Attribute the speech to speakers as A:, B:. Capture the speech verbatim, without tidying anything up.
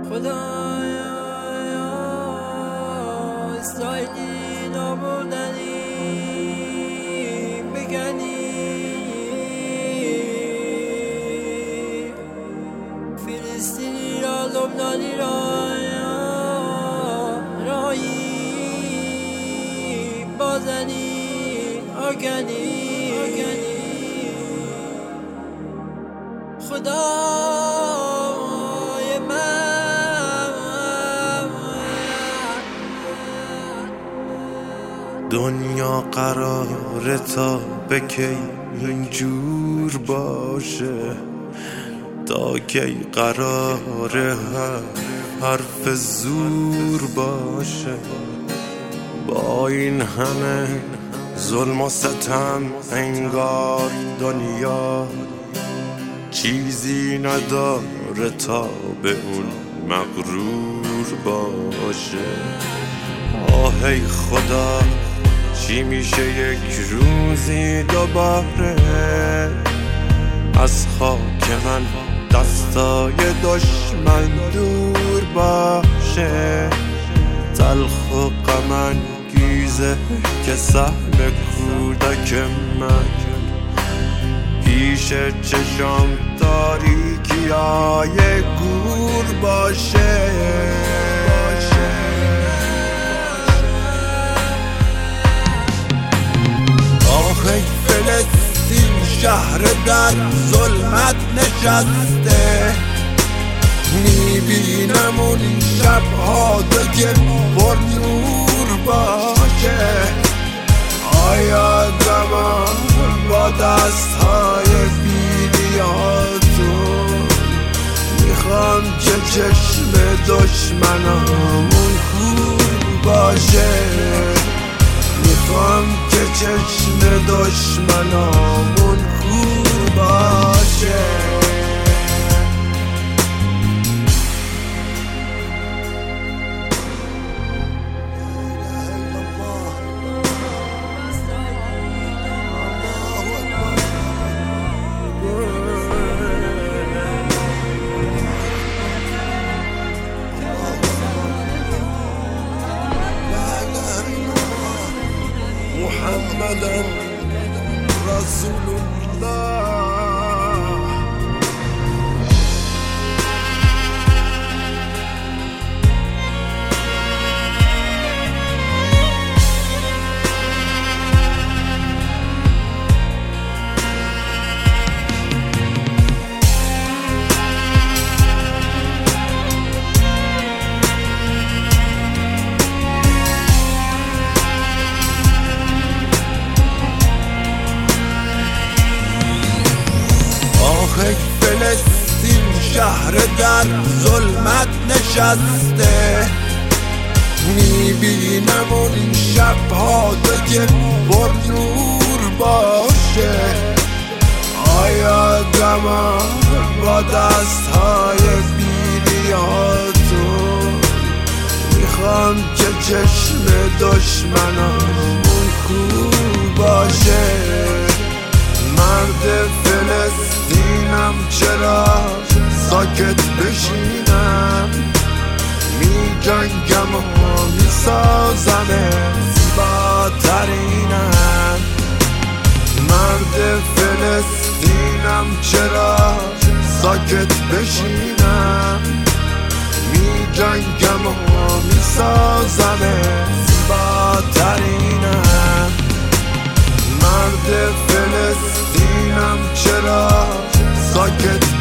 A: خدایا اسرائیلی نابردنی بگنی، فلسطینی را لبنانی را رایی بازنی آگنی خدای من.
B: دنیا قراره تا به کی اینجور باشه؟ تا کی قراره حرف زور باشه؟ با این همه ظلم و ستم انگار دنیا چیزی نداره تا به اون مغرور باشه. آه ای خدا، چی میشه یک روزی دوباره از خاک من دستای دشمن دور باشه؟ تلخ و غم انگیزه که سهم کودک من پیش چشم تاریکی های گور باشه. آخ ای فلسطین شهر در ظلمت نشسته، میبینم اون شبها دیگه پر نور باشه. آیا زمان با دستهای بیدیاتون میخوام که چشم دشمنامون کور باشه؟ میخوام که چشم دشمنامون کور باشه. محمد رسول الله. فلسطین شهر در ظلمت نشسته، میبینم اون شبها دیگه پر نور باشه. آیا زمان با دستهای بیدیاتون میخوام که چشم دشمنامون کور باشه؟ مرد فلسطینم چرا ساکت بشینم؟ می جنگم و می سازم زیباترینم. مرد فلسطینم چرا ساکت بشینم؟ می جنگم و می سازم زیباترینم. مرد فلسطینم چرا ساکت